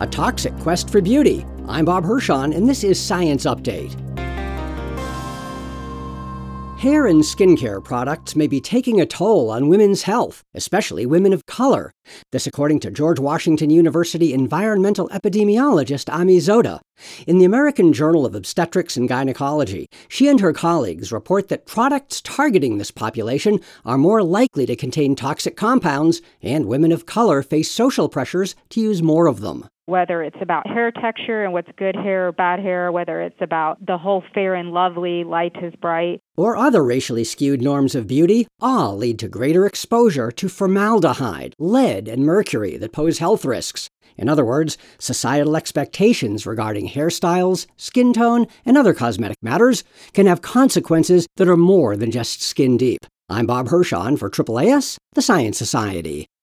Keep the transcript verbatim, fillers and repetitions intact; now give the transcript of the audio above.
a toxic quest for beauty. I'm Bob Hirschon, and this is Science Update. Hair and skincare products may be taking a toll on women's health, especially women of color. This according to George Washington University environmental epidemiologist Ami Zoda. In the American Journal of Obstetrics and Gynecology, she and her colleagues report that products targeting this population are more likely to contain toxic compounds, and women of color face social pressures to use more of them. Whether it's about hair texture and what's good hair or bad hair, whether it's about the whole fair and lovely, light is bright, or other racially skewed norms of beauty, all lead to greater exposure to formaldehyde, lead, and mercury that pose health risks. In other words, societal expectations regarding hairstyles, skin tone, and other cosmetic matters can have consequences that are more than just skin deep. I'm Bob Hirschon for A A A S, the Science Society.